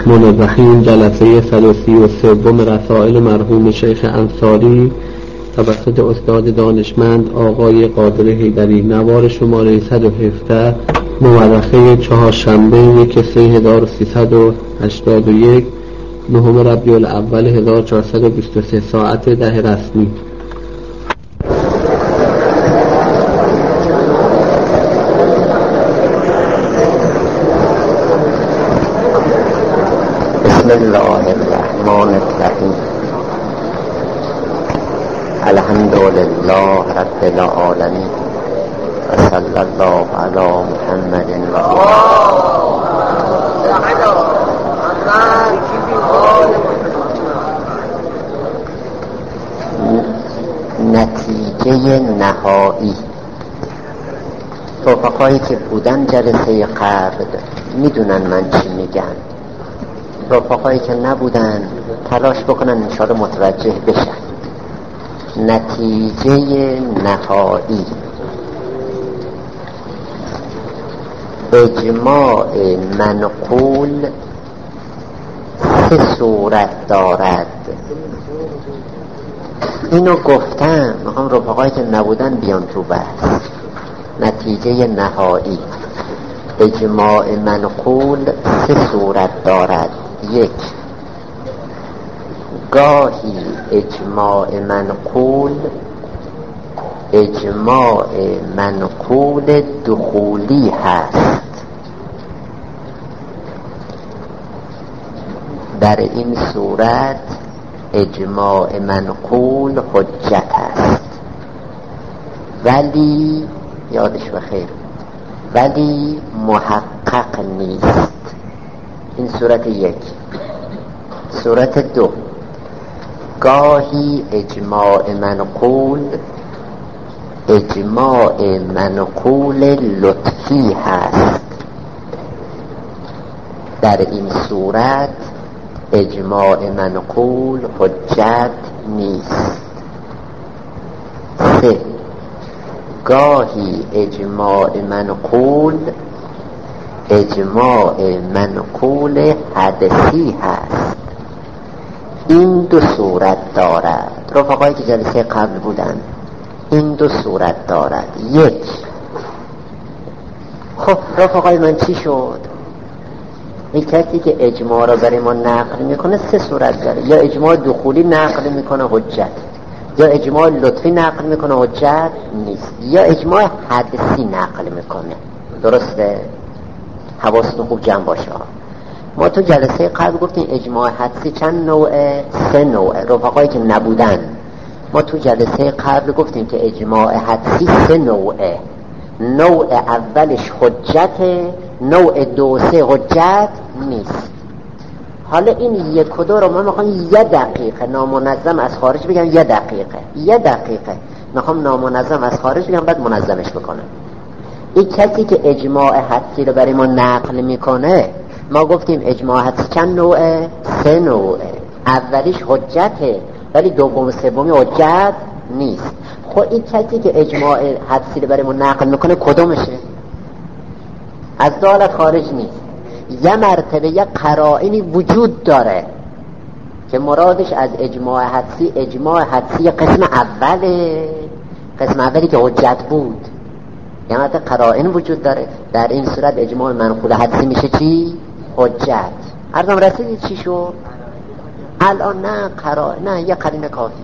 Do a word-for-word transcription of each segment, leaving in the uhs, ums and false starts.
الرحمن الرحیم. جلسه صد و سی و سوم رسائل مرحوم شیخ انصاری توسط استاد دانشمند آقای قادر حیدری، نوار شماره صد و هفده، مورخه چهارشنبه یک سه هزار و سیصد و هشتاد و یک، نهم ربیع الاول هزار و چهارصد و بیست و سه، ساعت ده رسمی. بسم الله الرحمن الرحیم. الحمد لله رب العالمین و صلی الله علی محمد و نتیجه نهایی. رفقایی که بودن جلسه قبل میدونن من چی میگم، رفقایی که نبودن تلاش بکنن انشاءالله متوجه بشن. نتیجه نهایی اجماع منقول سه صورت دارد. اینو گفتم، میخوام رفقایی که نبودن بیان تو بحث. نتیجه نهایی اجماع منقول سه صورت دارد. یک، گاهی اجماع منقول اجماع منقول دخولی هست. در این صورت اجماع منقول حجت است، ولی یادش بخیر ولی محقق نیست. این صورت یک. صورت دو، گاهی اجماع منقول اجماع منقول لطفی هست. در این صورت اجماع منقول حجت نیست. سه، گاهی اجماع منقول اجماع منقول حدثی هست. این دو صورت دارد. رفقایی که جلسه قبل بودن این دو صورت دارد. یک، خب رفقای من چی شد؟ این کسی که اجماع را برای ما نقل میکنه سه صورت داره. یا اجماع دخولی نقل میکنه حجت، یا اجماع لطفی نقل میکنه حجت نیست، یا اجماع حدثی نقل میکنه. درسته؟ حواستون خوب جمع باشه. ما تو جلسه قبل گفتیم اجماع حدسی چند نوعه؟ سه نوعه. رفقایی که نبودن، ما تو جلسه قبل گفتیم که اجماع حدسی سه نوعه. نوع اولش حجته، نوع دو سه حجت نیست. حالا این یک و دو رو من میخوام یه دقیقه نامنظم از خارج بگم. یه دقیقه یه دقیقه میخوام نامنظم از خارج بگم، بعد منظمش بکنم. این کسی که اجماع حدسی رو برای ما نقل میکنه، ما گفتیم اجماع حدسی چند نوعه؟ سه نوعه. اولیش حجته، ولی دوم سومی حجت نیست. خب این کسی که اجماع حدسی رو برای ما نقل میکنه کدومشه؟ از دو حالت خارج نیست. یه مرتبه یه قرائنی وجود داره که مرادش از اجماع حدسی اجماع حدسی قسم اوله، قسم اولی که حجت بود. یه مرتبه قرائن وجود داره. در این صورت اجماع منقول حدسی میشه چی؟ حجت. عرضم رسیدید چی شد؟ الان نه قرائن، نه یه قرینه کافیه.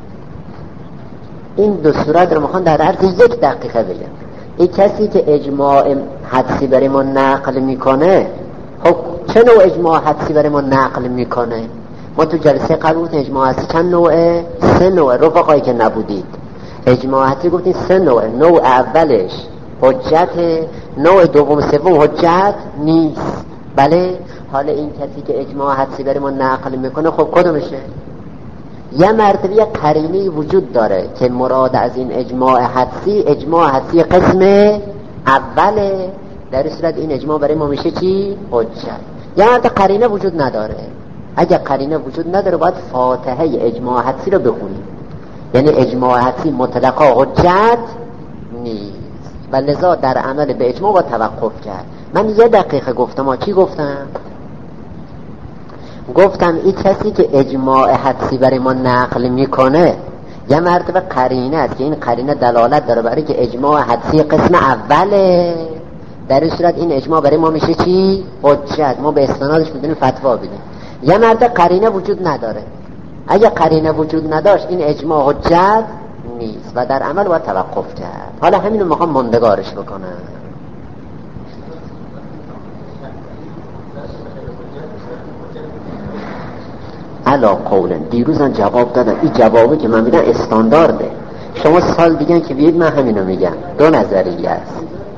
این دو صورت رو میخوان در عرض یک دقیقه بگم. این کسی که اجماع حدسی برای ما نقل میکنه، خب چه نوع اجماع حدسی برای ما نقل میکنه؟ ما تو جلسه قبل گفتیم اجماع حدسی چند نوعه؟ سه نوعه. رفقایی که نبودید، اجماع حدسی گفتیم سه نوعه. نوع اولش حجت، نوع دوم سوم حجت نیست. بله. حالا این کسی که اجماع حدسی برای ما نقل میکنه، خب کدومشه؟ یه مرتبه یه قرینه وجود داره که مراد از این اجماع حدسی اجماع حدسی قسم اوله. در صورت این اجماع برای ما میشه چی؟ حجت. یه مرتبه قرینه وجود نداره. اگه قرینه وجود نداره باید فاتحه اجماع حدسی رو بخونیم. یعنی اجماع حدسی مطلقا حجت نیست و لذا در عمل به اجماع با توقف کرد. من یه دقیقه گفتم. ها چی گفتم؟ گفتم این کسی که اجماع حدسی برای ما نقل میکنه یه مرتبه قرینه است که این قرینه دلالت داره برای که اجماع حدسی قسم اوله، در این صورت این اجماع برای ما میشه چی؟ حجت، ما به استنادش میتونیم فتوا بدیم. یه مرتبه قرینه وجود نداره، اگه قرینه وجود نداشت این اجماع حجت نیست و در عمل باید توقف کرد. حالا همینو میخوام ماندگارش بکنم. علا قولن دیروزن جواب دادم، این جوابی که من میدم استاندارده، شما سال دیگه که بیاید من همینو میگم. دو نظریه است.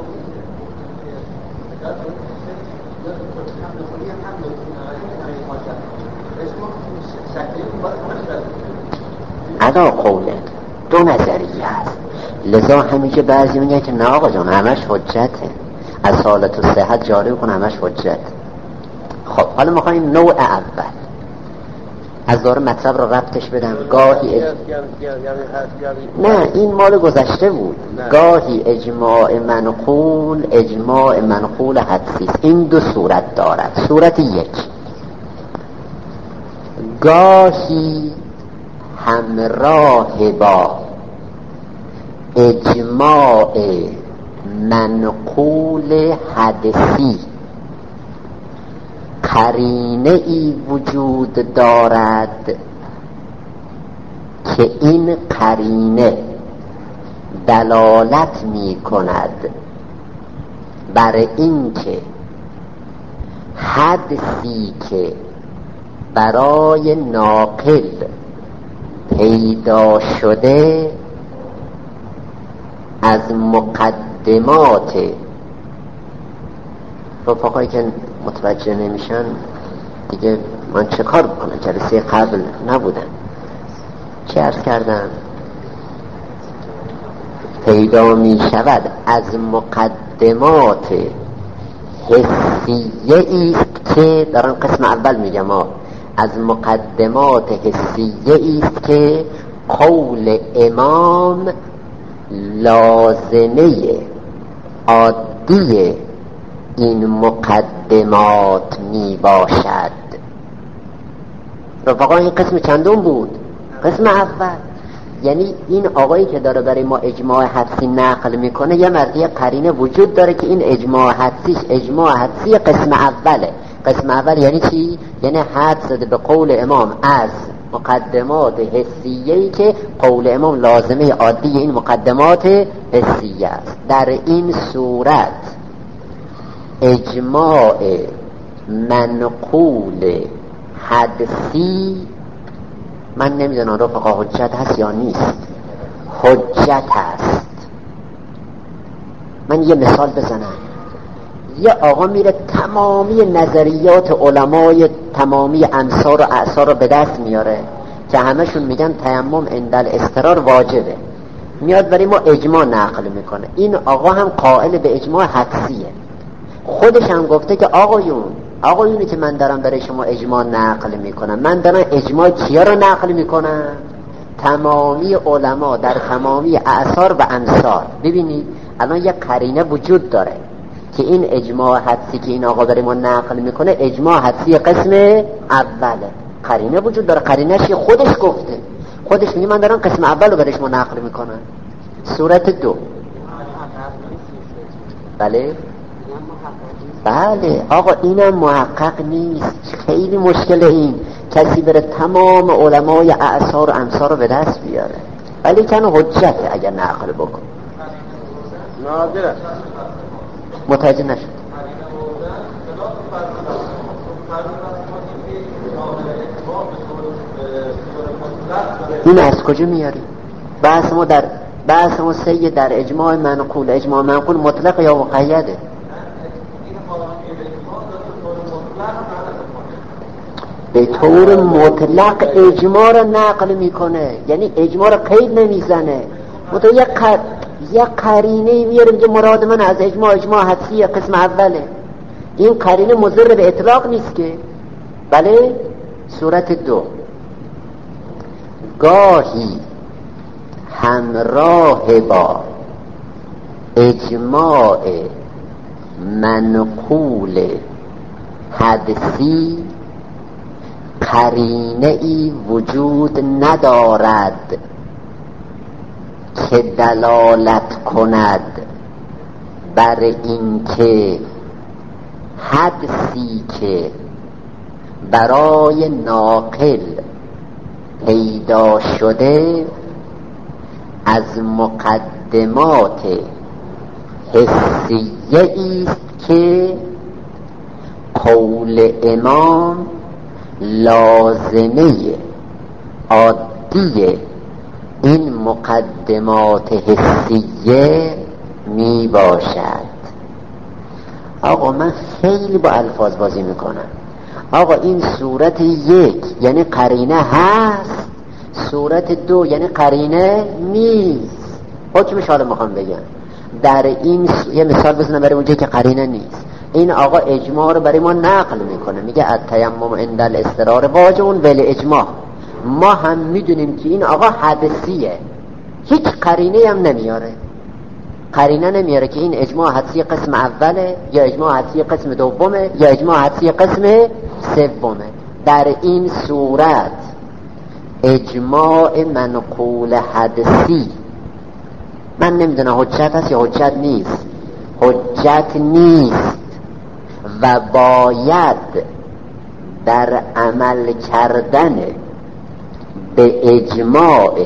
علا قولن دو نظریه است، لذا همین که بعضی میگن که نه آقا جان همش حجته، اصالت و صحت جاری کن همش حجت. خب حالا میخوایم نوع اول از داره مطلب رو ربطش بدم. گاهی اج... نه این مال گذشته بود. گاهی اجماع منقول اجماع منقول حدسی، این دو صورت دارد. صورت یک، گاهی همراه با اجماع منقول حدسی قرینه ای وجود دارد که این قرینه دلالت می کند بر این که حدسی که برای ناقل پیدا شده از مقدمات، رفقایی که متوجه نمیشن دیگه من چه کار بکنم، جلسه قبل نبودن. چه عرض کردم؟ پیدا می شود از مقدمات حسیه ایست که در آن قسم اول میگم ها، از مقدمات حسیه ایست که قول امام لازمه عادی این مقدمات می باشد. رفقا این قسم چندم بود؟ قسم اول. یعنی این آقایی که داره برای ما اجماع حدسی نقل میکنه یه مردی قرینه وجود داره که این اجماع حدسیش اجماع حدسی قسم اوله. قسم اول یعنی چی؟ یعنی حد زده به قول امام از مقدمات حسیه‌ای که قول امام لازمه عادی این مقدمات حسیه است. در این صورت اجماع منقول حدسی، من نمیدونم رفقا حجت هست یا نیست، حجت هست. من یه مثال بزنم. یه آقا میره تمامی نظریات علمای تمامی امصار و اعصار رو به دست میاره که همشون میگن تیمم عند الاضطرار واجبه، میاد برای ما اجماع نقل میکنه. این آقا هم قائل به اجماع حدسیه، خودش هم گفته که آقایون آقایونی که من دارم برای شما اجماع نقل میکنم، من دارم اجماع کیا رو نقل میکنم؟ تمامی علما در تمامی اعصار و امصار. ببینید الان یک قرینه وجود داره که این اجماع حدسی که این آقا برای ما نقل میکنه اجماع حدسی قسم اوله. قرینه وجود داره، قرینه‌ش خودش گفته، خودش میگه من دارم قسم اول رو برای شما نقل میکنم. صورت دو، بله بله آقا اینم محقق نیست، خیلی مشکل این کسی بره تمام علمای اعصار و امصار رو به دست بیاره، ولی کنه حجته اگر نقل بکن. نادره متوجه نشد. این از کجا میاری؟ بحث ما در بحث ما سه در اجماع منقول، اجماع منقول مطلق یا مقیده؟ به طور مطلق اجماع را نقل میکنه، یعنی اجماع را قید نمیزنه. مطلق یک قر... یک قرینه میاره که مراد من از اجماع اجماع حدسی قسم اوله. این قرینه مضر به اطلاق نیست که. بله. صورت دو، گاهی همراه با اجماع منقول حدسی قرینه ای وجود ندارد که دلالت کند بر این که حدسی که برای ناقل پیدا شده از مقدمات حسیه ایست که قول امام لازمه عادی این مقدمات حسیه می باشد. آقا من خیلی با الفاظ بازی میکنم. آقا این صورت یک یعنی قرینه هست، صورت دو یعنی قرینه نیست. حکمش حالا میخوام بگم در این س... یه مثال بزنم برای اونجایی که قرینه نیست. این آقا اجماع رو برای ما نقل میکنه، میگه التیمم عند الاضطرار واجب بل اجماع. ما هم میدونیم که این آقا حدثیه، هیچ قرینه هم نمیاره، قرینه نمیاره که این اجماع حدثی قسم اوله یا اجماع حدثی قسم دومه یا اجماع حدثی قسم سومه. در این صورت اجماع منقول حدثی من نمیدونم حجت هست یا حجت نیست، حجت نیست و باید در عمل کردن به اجماع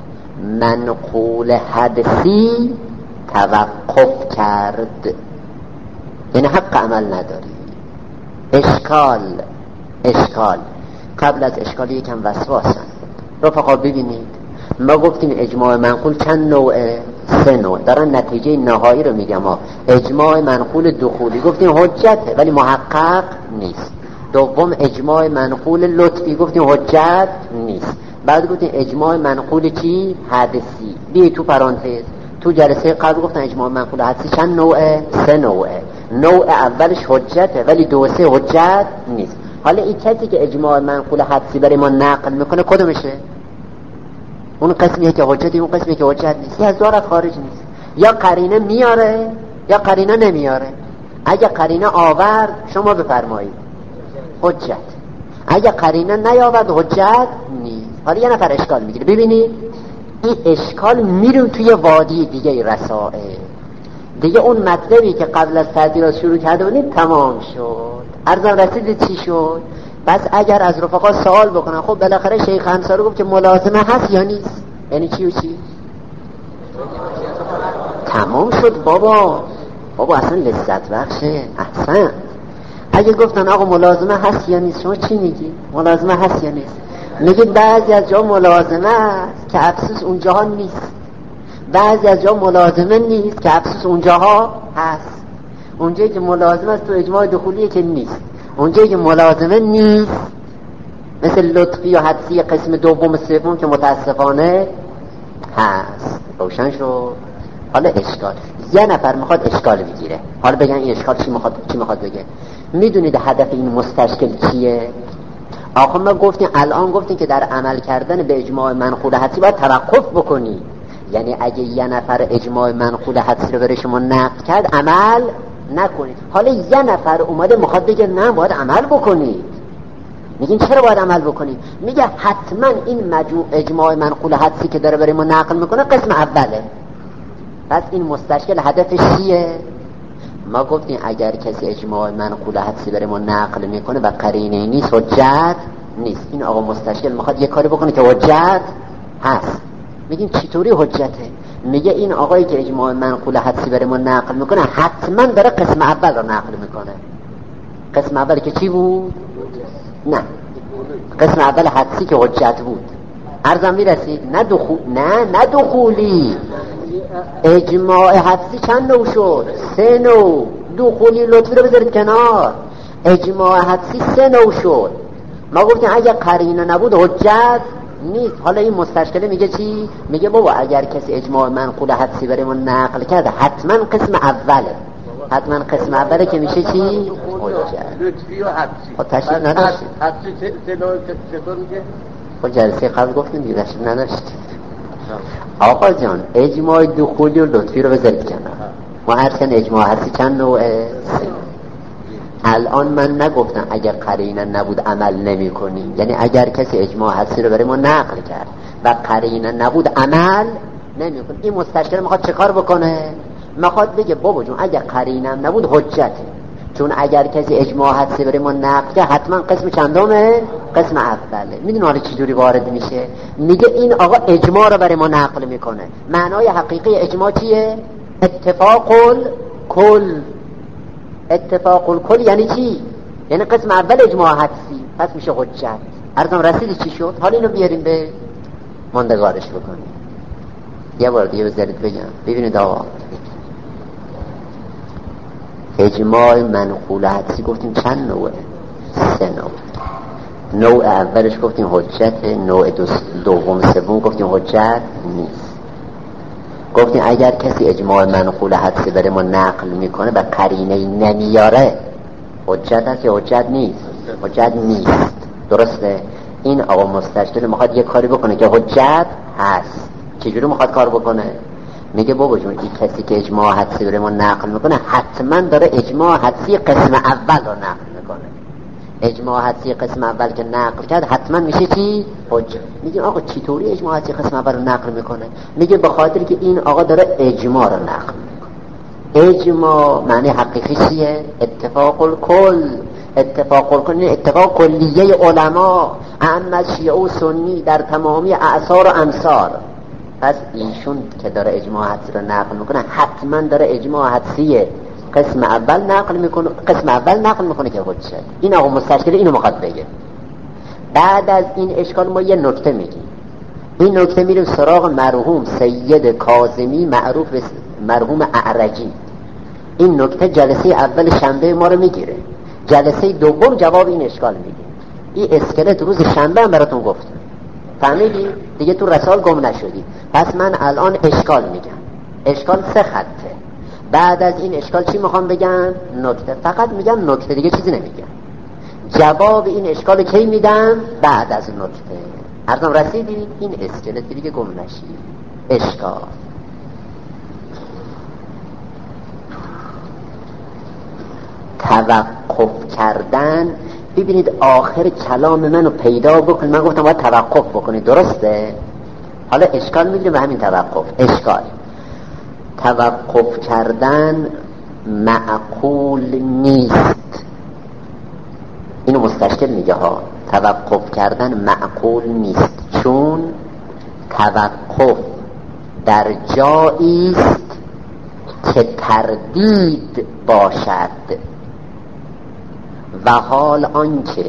منقول حدثی توقف کرد. این حق عمل نداری. اشکال اشکال قبل از اشکال یکم وسواسن. رفقا ببینید ما گفتیم اجماع منقول چند نوعه؟ سه نوع. دارن نتیجه نهایی رو میگم ها. اجماع منقول دخولی گفتیم حجته ولی محقق نیست. دوم اجماع منقول لطفی گفتیم حجت نیست. بعد گفتیم اجماع منقول چی؟ حدثی. بیایی تو پرانتز تو جلسه قبل گفتن اجماع منقول حدثی چند نوعه؟ سه نوعه. نوع اولش حجته ولی دو سه حجت نیست. حالا این کسی که اجماع منقول حدثی برای ما نقل میکنه کدومشه؟ اون قسمیه که حجتی، اون قسمیه که حجت نیست. یه از دو خارج نیست. یا قرینه میاره یا قرینه نمیاره. اگه قرینه آورد شما بفرمایید حجت، اگه قرینه نیاورد حجت نیست. حالا یه نفر اشکال میگیره. ببینید این اشکال میرون توی وادی دیگه رسائل دیگه. اون مطلبی که قبل از تعطیلات شروع کرده بودید تمام شد. عرضم رسید چی شد؟ بس اگر از رفقا سوال بکنن خب بالاخره شیخ انصاری گفت که ملازمه هست یا نیست، یعنی چی و چی؟ تمام شد بابا. بابا اصلا لذت بخشه. احسن. اگه گفتن آقا ملازمه هست یا نیست شما چی میگی؟ ملازمه هست یا نیست؟ میگید بعضی از جا ملازمه است که افسوس اونجاها نیست، بعضی از جا ملازمه نیست که افسوس اونجاها هست. اونجایی که ملازمه است تو اجماع دخولیه که نیست، اونجایی که ملازمه نیست مثل لطفی و حدثی قسم دوم سوم که متاسفانه هست. روشن شد. حالا اشکال یه نفر میخواد اشکال بگیره. حالا بگن این اشکال چی میخواد چی میخواد بگه؟ میدونید هدف این مستشکل چیه؟ آخه ما گفتیم الان گفتیم که در عمل کردن به اجماع منقول حدثی باید توقف بکنی. یعنی اگه یه نفر اجماع منقول حدثی رو برای شما نقد کرد عمل نکنید. حالا یه نفر اومده میخواد بگه نه باید عمل بکنید. میگین چرا باید عمل بکنید؟ میگه حتما این مجموع اجماع منقول حدثی که داره برای ما نقل میکنه قسم اوله. پس این مستشکل هدفش چیه؟ ما گفتیم اگر کسی اجماع منقول حدثی برای ما نقل میکنه و قرینه نیست حجت نیست. این آقا مستشکل میخواد یه کاری بکنه که حجت هست. میگیم چطوری حجته؟ میگه این آقایی که اجماع منقول حدثی برای ما نقل میکنه حتما داره قسم اول رو نقل میکنه. قسم اول که چی بود؟ نه قسم اول حدثی که حجت بود. عرضم میرسید؟ نه دخول نه نه دخولی. اجماع حدثی چند نوع شد؟ سه نوع. دخولی لطفی رو بذارید کنار. اجماع حدثی سه نوع شد. ما گفتیم اگه قرینه نبود حجت نیست. حالا این مستشکله میگه چی؟ میگه بابا اگر کسی اجماع منقول حدثی برای ما نقل کرده حتما قسم اوله. حتما قسم اوله که میشه چی؟ حجت. لطفی و حدثی. خب تشریف نداشتیم. حدثی سه نوع چطور میگه؟ خب جلسه قبل گفتیم دیگه تشریف نداشتیم. آقا جان اجماع دخولی و لطفی رو بذارید کنار. ما هر سن اجماع حدثی چند نوعه؟ الان من نگفتم اگر قرینه نبود عمل نمی کنیم، یعنی اگر کسی اجماع حدسی رو برای ما نقل کرد و قرینه نبود عمل نمی کنیم. این مستشکل میخواد چه کار بکنه؟ میخواد بگه بابا جون اگر قرینه نبود حجته، چون اگر کسی اجماع حدسی برای ما نقل کرد حتما قسم چندمه؟ قسم اوله. میدونی حالا چی جوری وارد میشه؟ میگه این آقا اجماع رو برای ما نقل میکنه. معنای حقیقی اجماع چیه؟ اتفاق الکل. اتفاق الکل یعنی چی؟ یعنی قسم اول اجماع حدسی، پس میشه حجت. عرضم رسیدی چی شد؟ حالا اینو بیاریم به ماندگارش بکنیم. یه بار دیگه بذارید بگم. ببینید آقا اجماع منقول حدسی گفتیم چند نوعه؟ سه نوع. نوع اولش گفتیم حجت، نوع دوم سوم گفتیم حجت نیست. گفتیم اگر کسی اجماع منقول حدسی برای ما نقل میکنه و قرینه نمیاره حجت هست یا حجت نیست؟ حجت نیست. درسته؟ این آقا مستشکل میخواد یه کاری بکنه که حجت هست. چجوری میخواد کار بکنه؟ میگه بابا جون این کسی که اجماع حدسی برای ما نقل میکنه حتما داره اجماع حدسی قسم اول رو نقل میکنه. اجماع حدسی قسم اول که نقل کرد حتما میشه چی؟ حجت. میگه آقا چطوری اجماع حدسی قسم اول رو نقل میکنه؟ میگه به خاطر که این آقا داره اجماع رو نقل میکنه. اجماع معنی حقیقی چیه؟ اتفاق الکل. اتفاق الکل اتفاق کلیه علما عامه شیعه و سنی در تمامی اعصار و امصار. پس ایشون که داره اجماع حدسی رو نقل میکنه حتما داره اجماع حدسی قسم اول نقل میکنه، قسم اول نقل میکنه که حجت. این آقا مستشکل اینو میخواد بگه. بعد از این اشکال ما یه نکته میگیم. این نکته میره سراغ مرحوم سید کاظمی معروف به مرحوم اعرجی. این نکته جلسه اول شنبه ما رو میگیره، جلسه دوم جواب این اشکال میگه. این اسکلت روز شنبه هم براتون گفتم، فهمیدی؟ دیگه تو رسال گم نشدی. پس من الان اشکال میگم. اشکال سه خطه. بعد از این اشکال چی میخوام بگم؟ نکته. فقط میگم نکته، دیگه چیزی نمیگم. جواب این اشکال کی میدم؟ بعد از نکته. عرضم رسیدی؟ این اسکلت دیگه گم نشی. اشکال توقف کردن. ببینید آخر کلام منو پیدا بکن. من گفتم باید توقف بکنید، درسته؟ حالا اشکال میگیره به همین توقف. اشکال توقف کردن معقول نیست. اینو مستشکل میگه ها. توقف کردن معقول نیست، چون توقف در جایی است که تردید باشد و حال آنکه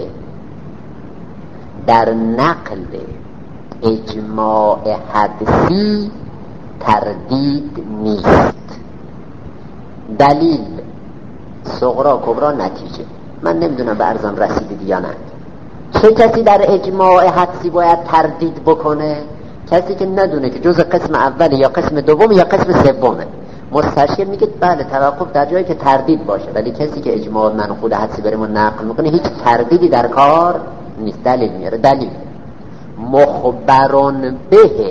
در نقل اجماع حدسی تردید نیست. دلیل صغرا کبرا نتیجه. من نمیدونم به عرضم رسیدید یا نه. چه کسی در اجماع حدسی باید تردید بکنه؟ کسی که ندونه که جز قسم اول یا قسم دوم یا قسم سومه. مستشکل میگه بله توقف در جایی که تردید باشه، ولی کسی که اجماع منقول حدسی برای ما نقل میکنه هیچ تردیدی در کار نیست. دلیل میاره. دلیل مخبرون به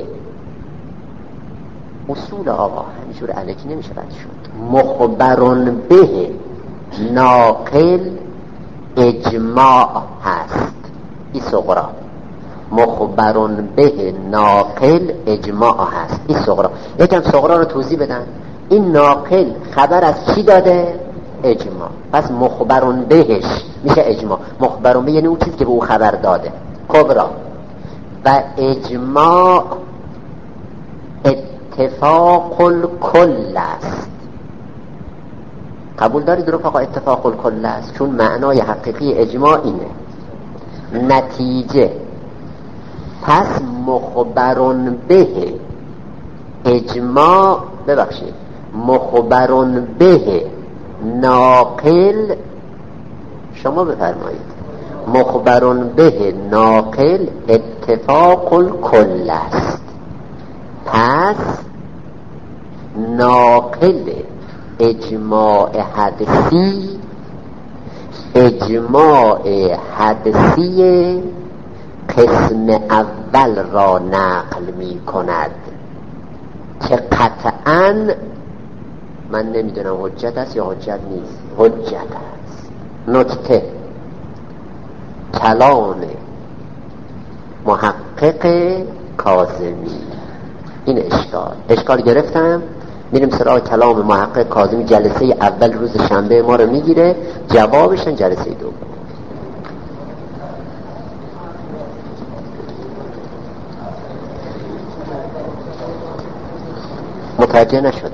اصول آقا همینجور الکی نمیشه رد شد. مخبرون به ناقل اجماع هست. این صغرا. مخبرون به ناقل اجماع هست. این صغرا. یکم صغرا رو توضیح بدن. این ناقل خبر از چی داده؟ اجماع. پس مخبرون بهش میشه اجماع. مخبرون به یعنی اون چیزی که به او خبر داده. کبرا. و اجماع اتفاق الکل است. قبول دارید رفقا اتفاق الکل است؟ چون معنای حقیقی اجماع اینه. نتیجه پس مخبرون به اجماع ببخشید مخبرون به ناقل، شما بفرمایید، مخبرون به ناقل اتفاق الکل است. پس ناقل اجماع حدسی اجماع حدسی قسم اول را نقل می کند که قطعاً من نمیدونم حجت است یا حجت نیست. حجت است. نکته کلام محقق کاظمی. این اشکال اشکال گرفتم، میریم سراغ کلام محقق کاظمی. جلسه اول روز شنبه ما رو میگیره، جوابشن جلسه دوم. متوجه نشده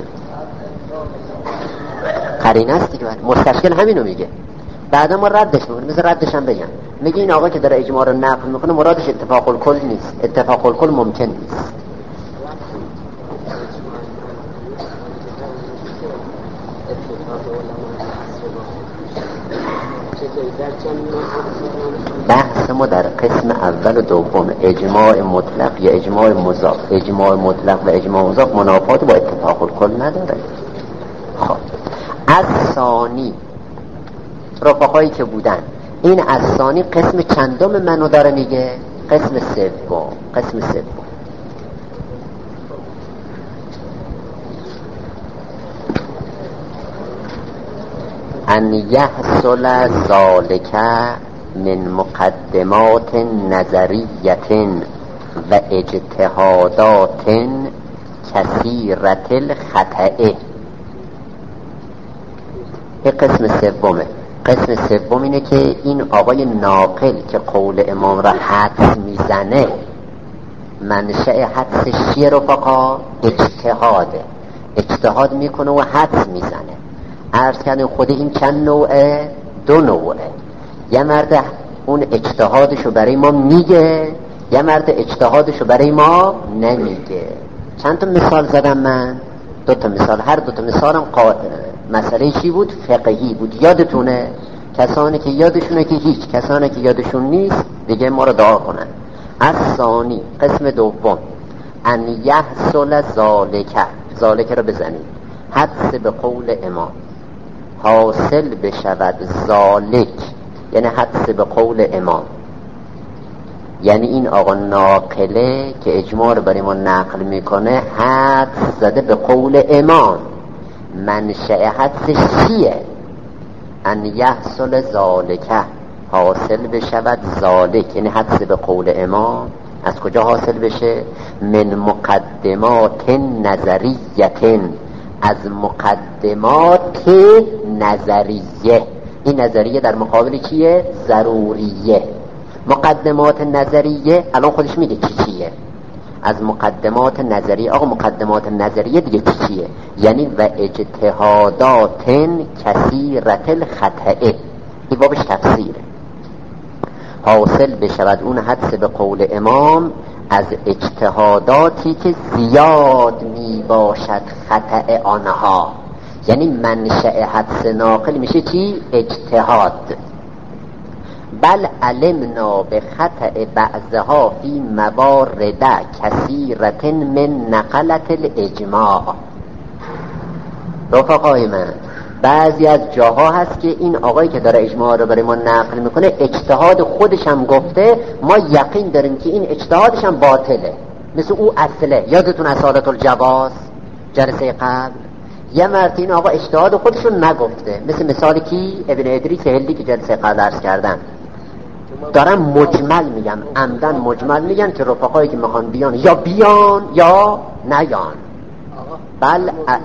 قرینه است دیگه. مستشکل همینو میگه، بعدا ما ردش میکنیم. مثل ردش هم بگم، میگه این آقا که داره اجماع رو نقل میکنه مرادش اتفاق الکل نیست. اتفاق الکل ممکن نیست. بحث ما در قسم اول و دوم اجماع مطلق یا اجماع مضاف. اجماع مطلق و اجماع مضاف منافات با اتفاق الکل نداره. خب از ثانی رفقایی که بودن، این از ثانی قسم چندم منو داره میگه؟ قسم سوم. قسم سوم ان یحصل ذالک من مقدمات نظریت و اجتهادات کثیرت الخطأ. این قسم سومه. قسم سوم اینه که این آقای ناقل که قول امام را حدس میزنه، منشأ حدسش چیه رفقا؟ اجتهاده. اجتهاد میکنه و حدس میزنه. عرض کردیم خود این چند نوعه؟ دو نوعه. یه مرد اون اجتهادشو برای ما میگه، یه مرد اجتهادشو برای ما نمیگه. چند تا مثال زدم من؟ دو تا مثال. هر دو تا مثالم قا... مسئله چی بود؟ فقهی بود. یادتونه؟ کسانی که یادشونه که هیچ، کسانی که یادشون نیست دیگه ما رو دعا کنن. از ثانی قسم دوم ان یحصل ذالک. ذالک رو بزنید، حدس به قول امام حاصل بشود. ذالک یعنی حدس به قول امام، یعنی این آقا ناقله که اجماع رو برای ما نقل میکنه حدس زده به قول امام. منشأ حدسش چیه؟ ان یحصل ذالک، حاصل بشود ذالک یعنی حدس به قول امام. از کجا حاصل بشه؟ من مقدمات نظریت، از مقدمات نظریه. این نظریه در مقابل چیه؟ ضروریه. مقدمات نظریه الان خودش میگه چی چیه. از مقدمات نظریه، آقا مقدمات نظریه دیگه چی چیه؟ یعنی و اجتهادات کثیرت الخطأ. این بابش تفسیره. حاصل بشود اون حدس به قول امام از اجتهاداتی که زیاد می باشد خطأ آنها. یعنی منشأ حدس ناقل میشه چی؟ اجتهاد. بل علمنا به خطأ بعضها فی موارد کثیرة من نقلت الاجماع. رفقای من، بعضی از جاها هست که این آقایی که داره اجماع رو برای ما نقل میکنه اجتهاد خودش هم گفته، ما یقین داریم که این اجتهادش هم باطله. مثل او اصله. یادتون اصالت الجواز جلسه قبل یه مرد این آقا اجتهاد خودشون نگفته، مثل مثال کی؟ ابن ادریس هندی که جلسه قبل عرض کردن. دارن مجمل میگن، عمدن مجمل میگن که رفقایی که میخوان بیان یا بیان یا نیان. بل ا...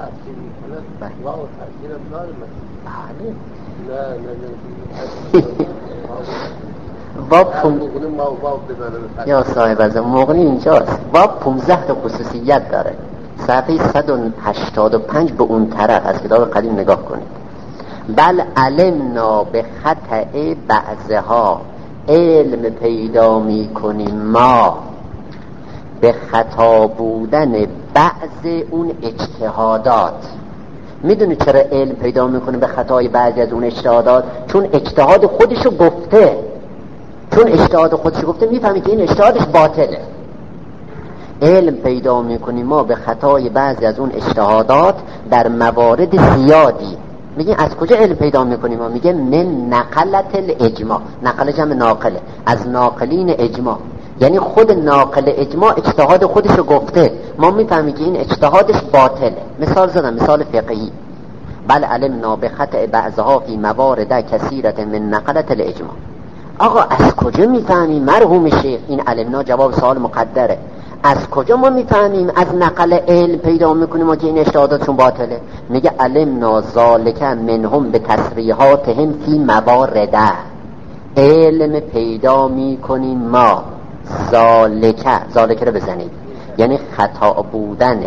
باب پون... یا صاحب از مغنی اینجاست. باب پونزده تا خصوصیت داره. صفحه صد و هشتاد و پنج به اون طرف از کتاب قدیم نگاه کنید. بل علمنا به خطأ بعضها، علم پیدا می کنیم ما به خطا بودن بعض اون اجتهادات. میدونی چرا علم پیدا میکنه به خطای بعضی از اون اجتهادات؟ چون اجتهاد خودشو گفته. چون اجتهاد خودشو گفته میفهمی که این اجتهادش باطله. علم پیدا میکنیم ما به خطای بعضی از اون اجتهادات در موارد زیادی. میگه از کجا علم پیدا میکنیم ما؟ میگه من نقلت الاجماع. نقل جمع ناقله، از ناقلین اجماع. یعنی خود ناقل اجماع اجتهاد خودشو گفته، ما میفهمیم که این اجتهادش باطله. مثال زدم، مثال فقهی. بل علمنا بخطأ بعضها فی موارد کثیرة من نقلت الاجماع. آقا از کجا میفهمیم مرحوم شیخ؟ این علمنا جواب سوال مقدره. از کجا ما میفهمیم از نقل علم پیدا میکنیم و که این اجتهاداتشون باطله؟ میگه علمنا ذالک منهم به تصریحاتهم فی موارده. علم پیدا میکنیم ما ذالک، ذالک رو بزنید یعنی خطا بودن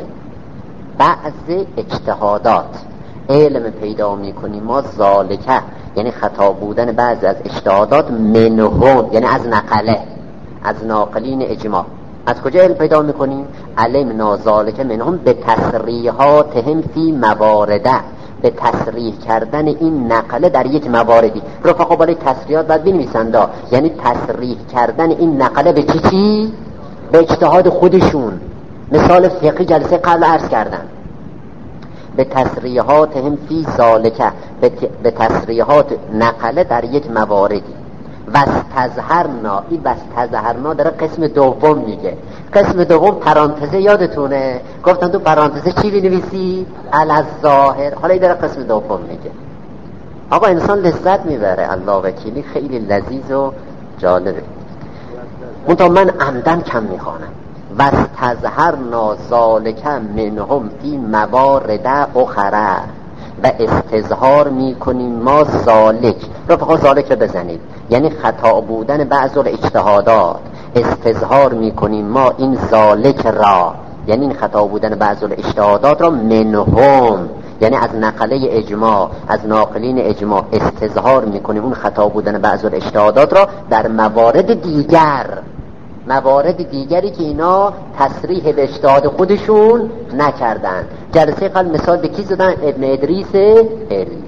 بعض اجتهادات. علم پیدا میکنیم ما ذالک یعنی خطا بودن بعض از اجتهادات منهم یعنی از نقله، از ناقلین اجماع. از کجا علم پیدا میکنیم؟ علمنا ذالک منهم به تصریحاتهم فی موارده، به تصریح کردن این نقله در یک مواردی. رفقا بالای تصریحات باید بنویسند، یعنی تصریح کردن این نقله به چی چی؟ به اجتهاد خودشون. مثال فقهی جلسه قبل عرض کردن، به تصریحاتهم فی ذالک، به تصریحات نقله در یک مواردی. واستظهرنا، این واستظهرنا داره قسم دوم میگه. قسم دوم پرانتزه یادتونه گفتن تو پرانتزه چی بنویسی؟ الظاهر. حالا این داره قسم دوم میگه. آقا انسان لذت میبره، الله وکیلی خیلی لذیذ و جالبه. منتها من عمدن کم میخوانم. واستظهرنا ذالک منهم فی موارد اخرى، و استظهار میکنیم ما ذالک. رفقا ذالک رو بزنید یعنی خطا بودن بعض الاجتهادات. استظهار میکنیم ما این ذالک را یعنی این خطا بودن بعض الاجتهادات را منهم یعنی از نقله اجماع، از ناقلین اجماع. استظهار میکنیم اون خطا بودن بعض الاجتهادات را در موارد دیگر، موارد دیگری که اینا تصریح به اجتهاد خودشون نکردن. جلسه قبل مثال به کی زدن؟ ابن ادریس علی.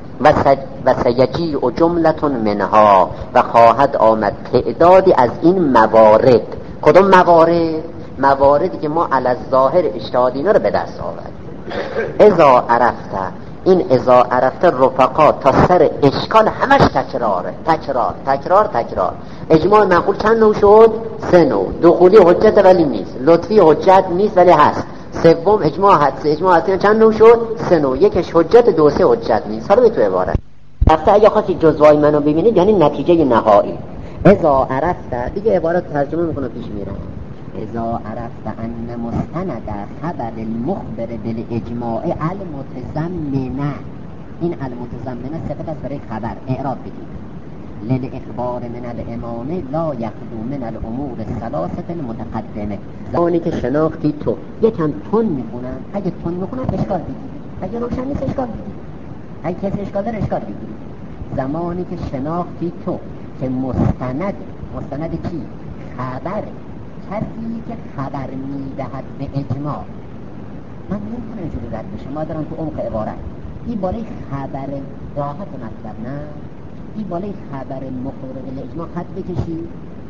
و سیجی و جملتون منها، و خواهد آمد تعدادی از این موارد. کدوم موارد؟ مواردی که ما علی الظاهر اجتهاد اینا رو به دست آورد. اذا عرفته، این اذا عرفته رفقا تا سر اشکال همش تکراره، تکرار تکرار تکرار. اجماع معقول چند نوع شد؟ سه نوع. دخولی حجت ولی نیست، لطفی حجت نیست ولی هست. سوم اجماع حدسی. اجماع حدسی چند نوع شد؟ سه نوع. یکش حجت، دو سه حجت نیست. حالا به تو عبارت رفته اگه خواستید جزوای منو ببینید یعنی نتیجه نهایی. اذا عرفته دیگه عبارت ترجمه میکنه پیش میرم. اذا عرفت ان مستند خبر المخبر بالاجماع المتضمنه، این المتضمنه صفت است برای خبر. اعراب بدید للاخبار من الامامه لا یخلو من الامور الثلاثه المتقدمه. زمانی که شناختی تو یکم تون میخونن، اگه تون میخونن اشکال بگیرید، اگه روشن نیست اشکال بگیرید، اگه کسی اشکال داره اشکال بگیرید. زمانی که شناختی تو که مستند، مستند چی؟ خبر، کسی که خبر میدهد به اجماع. من نمیتونم اینجوری رد بشه، ما دارم تو عمق عبارت. این بالای خبر راحت مطلب نه، این بالای خبر مخبر به اجماع خط بکشید،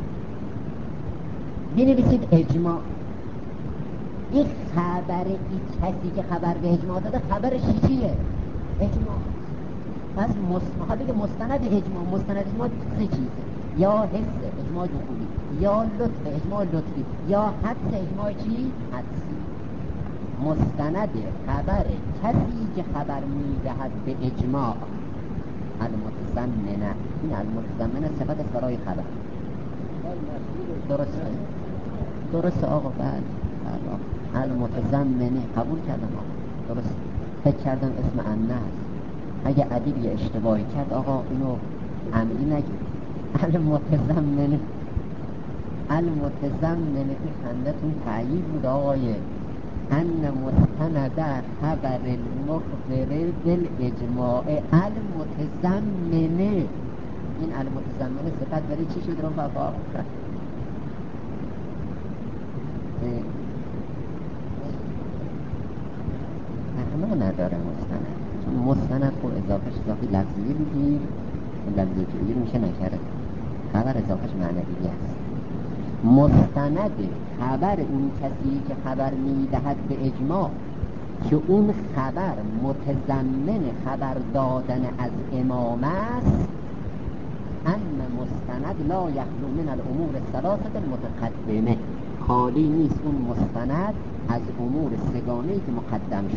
بنویسید اجماع. این خبر، این کسی که خبر به اجماع داده خبرش چیه؟ اجماع. پس مستند که مستند اجماع، مستند اجماع سه چیزه: یا حس اجماع دخولی، یا لطف اجماع لطفی، یا حدس اجماع چی؟ حدسی. مستند خبر کسی که خبر میدهد به اجماع المتضمنه. این المتضمنه صفت است برای خبر. درسته درسته آقا. بله المتضمنه قبول کردم آقا، درست. فکر کردم اسم انه است. اگه ادیب یه اشتباهی کرد آقا اینو عملی نگید. المتضمنه، المتضمنه که خندتون تعیید بود آقای ان مستند خبر المخبر بالاجماع المتضمنه. این المتضمنه صفت برای چی شد رو بابا؟ معنا نداره مستند، چون مستند خب اضافهش اضافه لفظی بگیر، لفظی که بگیر میشه نکره. خبر اضافهش معنوی است. مستند خبر اون کسی که خبر میدهد به اجماع که اون خبر متضمن خبر دادن از امام است. ان مستند لا یخلو من الامور الثلاثه المتقدمه، خالی نیست اون مستند از امور سگانه‌ای که مقدم شد.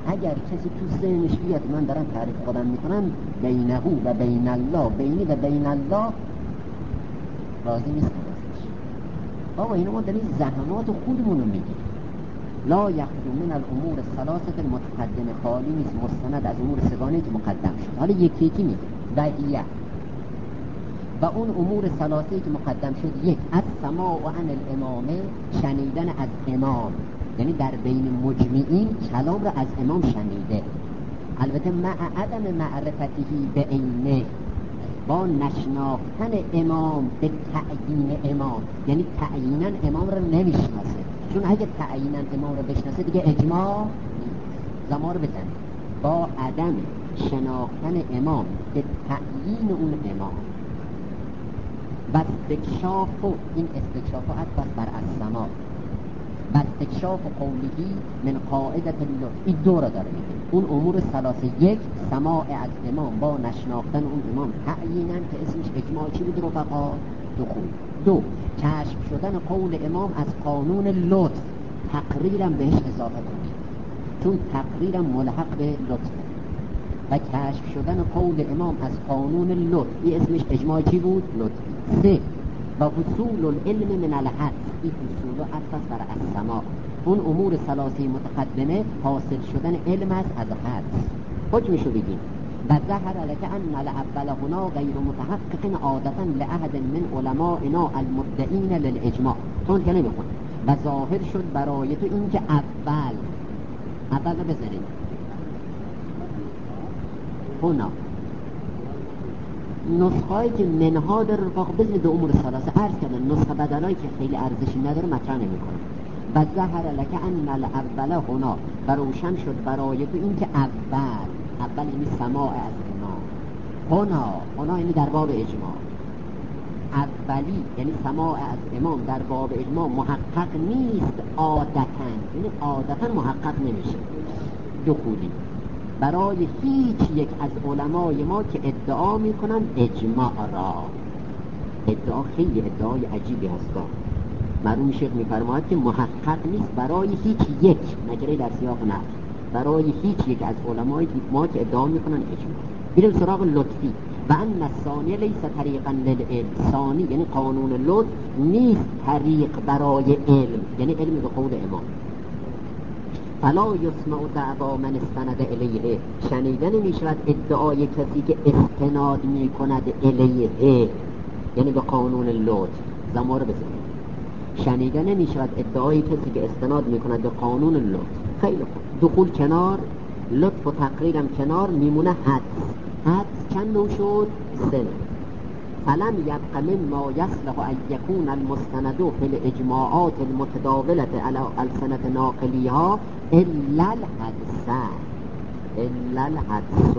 اگر کسی تو ذهنش بیاد من دارم تعریف خودم میکنم بینه و بین الله، بینی و بین الله، راضی نیست ازش. بابا اینو ما داریم زحمات خودمون رو میگیم. لا یخلو من الامور الثلاثه المتقدم، خالی نیست مستند از امور سگانه که مقدم شد. حالا یکی یکی میگه وحیه و اون امور ثلاثه که مقدم شد، یک از سماع و عن الامامه، شنیدن از امام، یعنی در بین مجمعین کلام را از امام شنیده، البته مع عدم معرفتهی به عینه، با نشناختن امام به تعیین امام، یعنی تعیینا امام را نمیشناسه، چون اگه تعیینا امام را بشناسه دیگه اجماع زمان رو بزنه. با عدم شناختن امام به تعیین اون امام و استکشاف، و این استکشافات بس بر السماع و استکشاف قولی من قاعدت اللطف، این دو را داره میگه. اون امور ثلاثه، یک سماع از امام با نشناختن اون امام تعیینا که اسمش اجماع چی بود رفقا؟ دخول. دو کشف شدن قول امام از قانون لطف، تقریرم بهش اضافه کنید چون تقریرم ملحق به لطف، و کشف شدن قول امام از قانون لطف، این اسمش اجماع چی بود؟ لطف. سه و حصول العلم من الحدس، این حصول و عطف بر السماع، اون امور ثلاثه متقدمه حاصل شدن علم است از حدس. حکمشو بگیم و ظهر لك ان الاول هنا غیر متحقق عادتا لأحد من علمائنا المدعین للاجماع، تون که نمیخون. و ظاهر شد برای تو این که اول اول رو بذاریم هنا نسخه‌ای که منها در رفاق بزن دو امور ثلاثه عرض کردن، نسخه بدلایی که خیلی ارزشی نداره مطرح نمی‌کنه. و ظهر لك ان الاول هنا، و روشن شد برای تو این که اول اول یعنی سماع از امام، هنا هنا یعنی در باب اجماع، اولی یعنی سماع از امام در باب اجماع محقق نیست عادتاً، یعنی عادتاً محقق نمیشه دخولی برای هیچ یک از علمای ما که ادعا میکنن اجماع را. ادعا خیلی ادعای عجیبی هستا. مرحوم شیخ میفرماید که محقق نیست برای هیچ یک، نکره در سیاق نفی، برای هیچ یک از علمای ما که ادعا میکنن اجماع. میریم سراغ لطفی. و ان الثانیه لیس طریقا للعلم، ثانی یعنی قانون لطف نیست طریق برای علم، یعنی علم به قول امام. فلا یسمع دعوا من استند الیه، شنیدن میشود ادعای کسی که استناد میکند الیه، یعنی به قانون لطف. زمار بزنید شنیدن میشود ادعای کسی که استناد میکند به قانون لطف. خیلی خوب، دخول کنار، لطف و تقریرم کنار، میمونه حدس. حدس چند نوع شد؟ سه نوع. فلم یبق مما یصلح ان یکون المستند فی الاجماعات المتداولة علی السنة ناقلیها الا الحدث، الا الحدث.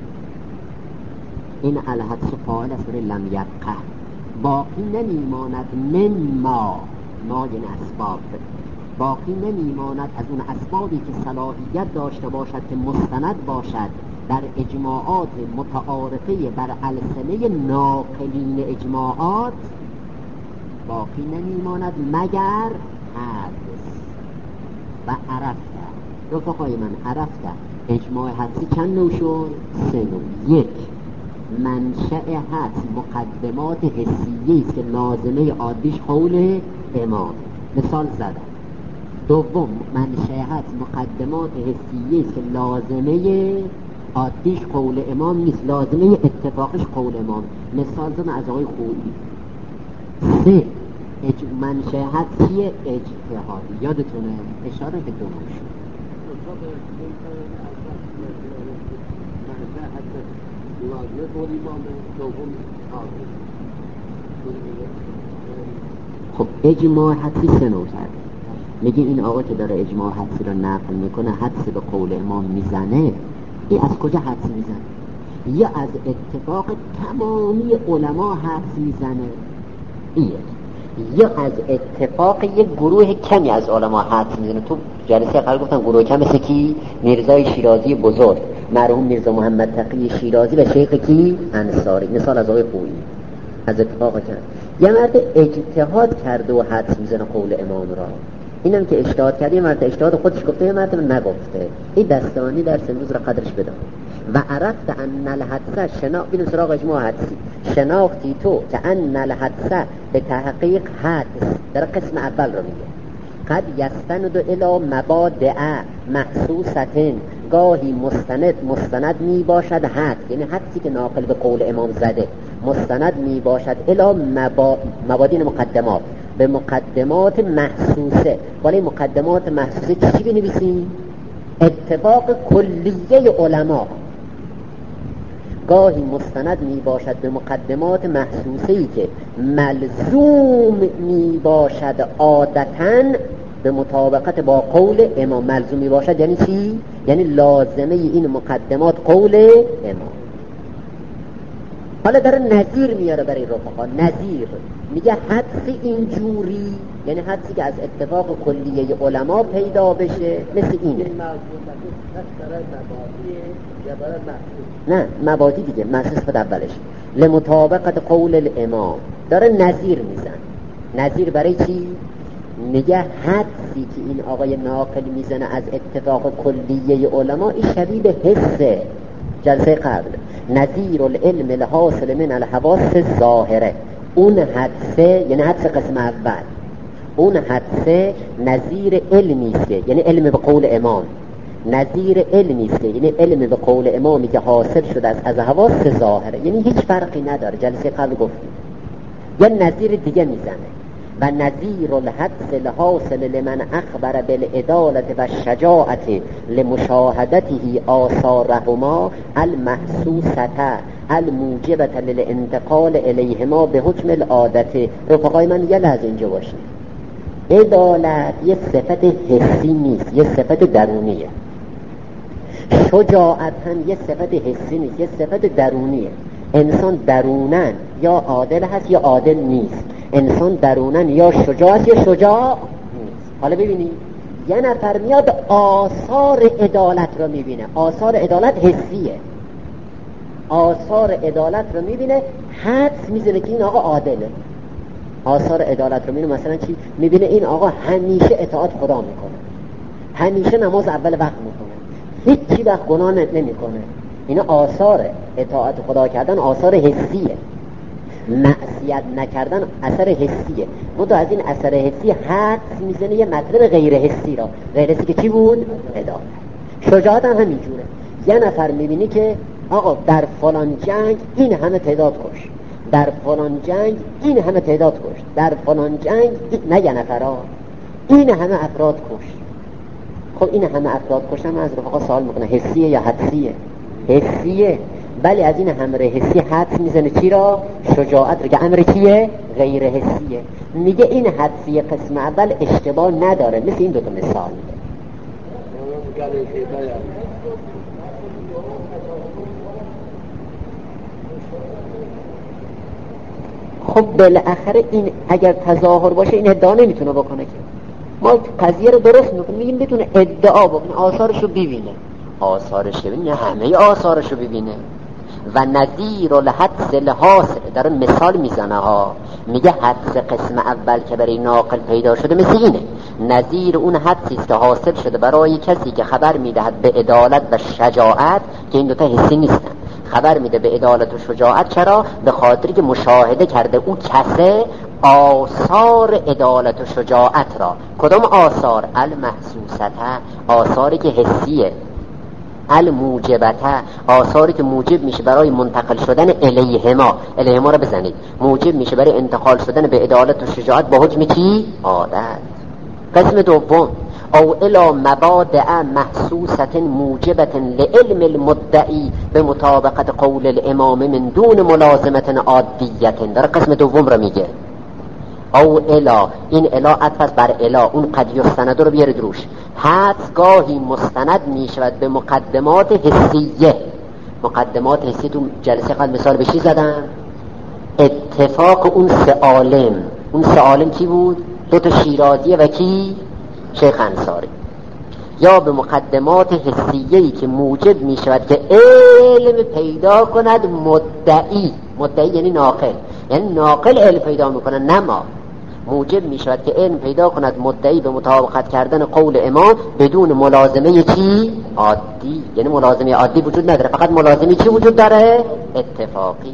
این الحدث فاعل است لم یبق، باقی نمیماند مما، ما یعنی اسباب، باقی نمیماند از اون اسبابی که صلاحیت داشته باشد که مستند باشد در اجماعات متعارفه بر السنه ناقلین اجماعات، باقی نمیماند مگر حدث. و عرفته رفقای من، عرفته اجماع حدثی چند نوع شد؟ سه نوع. یک، منشأ حدس مقدمات حسیه است که لازمه عادیش قول امام، مثال زدم. دوم، منشأ حدس مقدمات حسیه است که لازمه عادیش قول امام نیست، لازمه اتفاقش قول امام، مثال زدم از آقای خویی. سه، اج... منشأ حدسی اجتهادی، یادتونه اشاره به دو نوع شد. خب اجماع حدسی سه نوع کرده. میگه این آقا که داره اجماع حدسی رو نقل میکنه، حدس به قول امام میزنه، این از کجا حدس میزنه؟ یا از اتفاق تمامی علما حدس میزنه، این یا از اتفاق یک گروه کمی از علما حدس میزنه. تو جلسه قبل گفتم گروه کم مثل کی؟ میرزای شیرازی بزرگ، مرحوم میرزا محمد تقی شیرازی و شیخ کی؟ انصاری، مثال از آقای خویی. از اتفاق کرد یه مرد اجتهاد کرده و حدس میزنه قول امام را، اینم که اجتهاد کرده یه مرتبه اجتهاد خودش گفته یه مرتبه نگفته. این دستانی در امروز را قدرش بدم. و عرفت ان الحدث شنا بینم سراغ اجماع حدثی شناختی تو که ان الحدث به تحقیق حدث در قسم اول رو میگه قد یستند الی مبادئ محسوسة گاهی مستند مستند می باشد حد یعنی حدثی که ناقل به قول امام زده مستند می باشد الی مبا... مبادئ مقدمات به مقدمات محسوسه. ولی مقدمات محسوسه چی بنویسیم؟ اتفاق کلیه علما. گاهی مستند می باشد به مقدمات محسوسه‌ای که ملزوم می باشد عادتاً به مطابقت با قول امام. ملزوم می باشد یعنی چی؟ یعنی لازمه این مقدمات قول امام. حالا داره نظیر میاره برای رفقا. نظیر میگه حدث اینجوری یعنی حدثی که از اتفاق کلیه علما پیدا بشه مثل اینه. نه مبادی دیگه محسوس خود اولش لمطابقت قول الامام داره نظیر میزن. نظیر برای چی؟ میگه حدثی که این آقای ناقل میزنه از اتفاق کلیه علما این شبیه به حسه جلسه قبل نظیر العلم الحاصل من الحواس ظاهره. اون حدثه یعنی حدث قسم اول اون حدثه نظیر علمی است یعنی علم به قول امام. نظیر علمی است یعنی علم به قول امامی که حاصل شده از از حواس ظاهره یعنی هیچ فرقی نداره. جلسه قبل گفتیم یا نظیر دیگه میزنه. و نظیر الحدث الحاصل لمن اخبر بالعدالة و الشجاعة لمشاهدته آثارهما المحسوسة الموجبة للانتقال الیهما به حکم العادة. رفقای من یه لحظه اینجا باشید. عدالت یه صفت حسی نیست، یه صفت درونیه. شجاعت هم یه صفت حسی نیست، یه صفت درونیه. انسان درونن یا عادل هست یا عادل نیست. انسان درونن یا شجاع است یا شجاع نیست. حالا ببینید یه نفر میاد آثار عدالت رو میبینه. آثار عدالت حسیه. آثار عدالت رو میبینه حدس میزنه که این آقا عادله. آثار عدالت رو میبینه مثلا چی؟ میبینه این آقا همیشه اطاعت خدا میکنه، همیشه نماز اول وقت میکنه، هیچی وقت گناه نمیکنه. اینا آثار اطاعت خدا کردن اثر حسیه. معصیت نکردن اثر حسیه. منتها از این اثر حسی حدس میزنه یه مطلب غیر حسی را. غیر حسی که چی بود؟ عدالت. شجاعت هم همینجوره. یه نفر میبینی که آقا در فلان جنگ این همه تعداد کش، در فلان جنگ این همه تعداد کش، در فلان جنگ این... نه یه نفر ها این همه افراد کش. خب این همه افراد کشن از رفقا سوال میکنه حسیه یا حدسیه؟ حسیه. بله از این همره حسی حدس میزنه چی را؟ شجاعت را که امر چیه؟ غیر حسیه. میگه این حدسی قسم اول اشتباه نداره. مثل این دوتا مثال میده. خب بالاخره این اگر تظاهر باشه این ادعا نمیتونه بکنه که ما قضیه رو درست میکنیم. میگیم بتونه ادعا بکنه، آثارشو ببینه. آثارش ببینه، همه آثارشو ببینه. و نظیر الحدث الحاصل داره مثال میزنه ها. میگه حدث قسم اول که برای ناقل پیدا شده مثل اینه. نظیر اون حدثی است که حاصل شده برای کسی که خبر میدهد به عدالت و شجاعت که این دوتا حسی نیستن. خبر میده به عدالت و شجاعت. چرا؟ به خاطری که مشاهده کرده او کسه آثار عدالت و شجاعت را. کدام آثار؟ المحسوسته، آثاری که حسیه. الموجبته، آثاری که موجب میشه برای منتقل شدن الیهما. الیهما را بزنید. موجب میشه برای انتقال شدن به عدالت و شجاعت با حکم چی؟ عادت. قسم دوم او الی مبادئ محسوسة موجبة لعلم المدعی به مطابقت قول الامام من دون ملازمة عادیة. داره قسم دوم را میگه. او الا، این الا عطف بر الا، اون قد یستند رو بیارید روش. حدس گاهی مستند میشود به مقدمات حسیه. مقدمات حسی تو جلسه قبل مثال بشی زدن. اتفاق اون سه عالم. اون سه عالم کی بود؟ دو تا شیرازیه و کی؟ شیخ انصاری. یا به مقدمات حسیه‌ای که موجب میشود که علم پیدا کند مدعی. مدعی یعنی ناقل، یعنی ناقل علم پیدا میکنه نه ما. موجب می شود که علم پیدا کند مدعی به مطابقت کردن قول امام بدون ملازمه چی؟ عادی. یعنی ملازمه عادی وجود نداره، فقط ملازمه چی وجود داره؟ اتفاقی.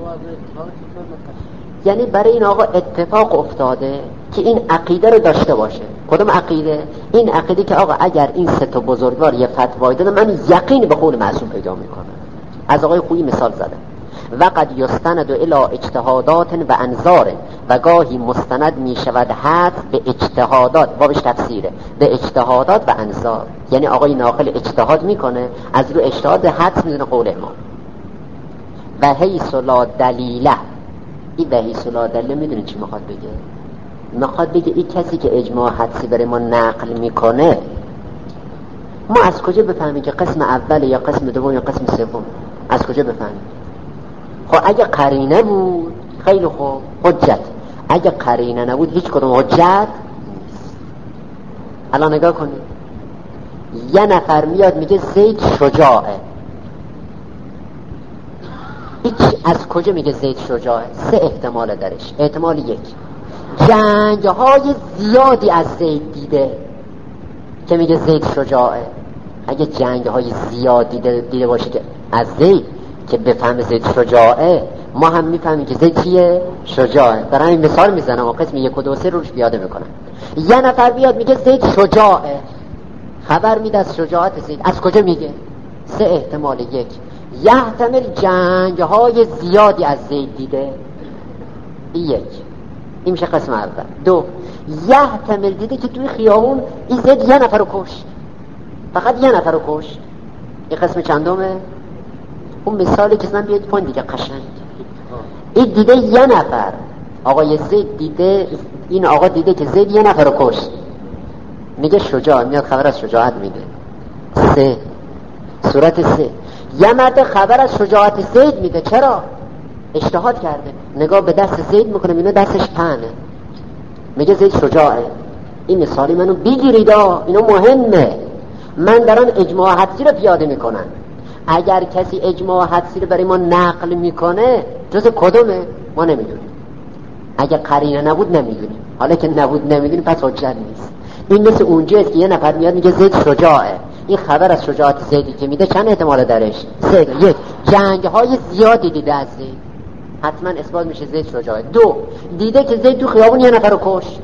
یعنی برای این آقا اتفاق افتاده که این عقیده رو داشته باشه. کدوم عقیده؟ این عقیده که آقا اگر این سه تا بزرگوار یه فتوایی دادن من یقین به قول معصوم پیدا میکنم. از آقای خویی مثال زدم. و قد یستند الی اجتهادات و انظار، و گاهی مستند می شود حد به اجتهادات، بابش تفسیره، به اجتهادات و انظار. یعنی آقای ناقل اجتهاد میکنه، از رو اجتهاد حد میدونه قول امام. و حیث لا دلیله، این و حیث لا دلیله میدونه چی میخواد بگه؟ میخواد بگه این کسی که اجماع حدسی برای ما نقل میکنه، ما از کجا بفهمیم که قسم اول یا قسم دوم یا قسم سوم؟ از کجا بفهمیم؟ خب اگه قرینه بود خیلی خوب، حجت. اگه قرینه نبود هیچ کدوم حجت نیست. الان نگاه کنید، یه نفر میاد میگه زید شجاعه، هیچ از کجا میگه زید شجاعه؟ سه احتمال درش. احتمال یک، جنگ های زیادی از زید دیده که میگه زید شجاعه. اگه جنگ های زیاد دیده, دیده باشه که از زید که بفهم زید شجاعه، ما هم میفهمیم که زید چیه؟ شجاعه. در همین مثال میزنم و قسم یک و دو سه روش پیاده میکنم. یه نفر بیاد میگه زید شجاعه، خبر میده از شجاعت زید. از کجا میگه؟ سه احتمال. یک، یحتمل جنگ های زیادی از زید دیده، این یک، این میشه قسم اول. دو، یحتمل دیده که توی خیابون این زید یه نفر رو کشت، فقط یه نفر رو کشت. این قسم چندمه؟ اون مثالی که من بیاید پوین دیگه قشنگ. این دیده یه نفر، آقای زید دیده، این آقا دیده که زید یه نفر رو کشت، میگه شجاع، میاد خبر از شجاعت میده. سه، صورت سه، یه مرد خبر از شجاعت زید میده. چرا؟ اجتهاد کرده، نگاه به دست زید میکنه، میبینه دستش پهنه، میگه زید شجاعه. این مثالی منو بگیرید، اینو مهمه. من دارم اجماع حدسی رو پیاده میکنم. اگر کسی اجماع حدسی رو برای ما نقل میکنه جز کدومه؟ ما نمیدونیم. اگر قرینه نبود نمیدونیم. حالا که نبود نمیدونیم پس حجت نیست. این مثل اونجاست که یه نفر میاد میگه زید شجاعه، این خبر از شجاعت زیدی که میده چند احتمال درش؟ سه. یک، جنگ های زیادی دیده از زید، حتما اثبات میشه زید شجاعه. دو، دیده که زید تو خیابون یه نفر رو کشت،